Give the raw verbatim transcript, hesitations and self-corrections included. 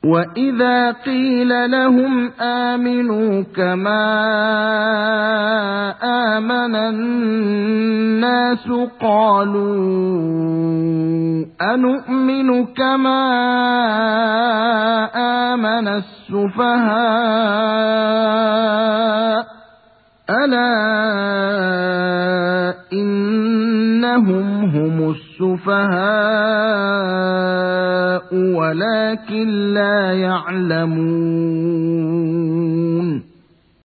وَإِذَا قِيلَ لَهُمْ آمِنُوا كَمَا آمَنَ النَّاسُ قَالُوا أَنُؤْمِنُ كَمَا آمَنَ السُّفَهَاءُ أَلَا إِنَّهُمْ هُمُ السُّفَهَاءُ وَلَكِن لَّا يَعْلَمُونَ